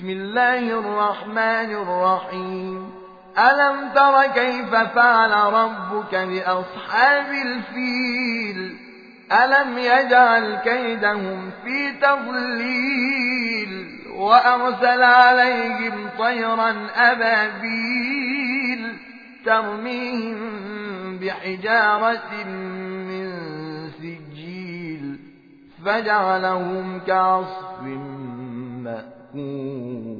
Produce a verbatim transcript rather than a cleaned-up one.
بسم الله الرحمن الرحيم ألم تر كيف فعل ربك بأصحاب الفيل ألم يجعل كيدهم في تضليل وأرسل عليهم طيرا أبابيل ترميهم بحجارة من سجيل فجعلهم كعصف مأكول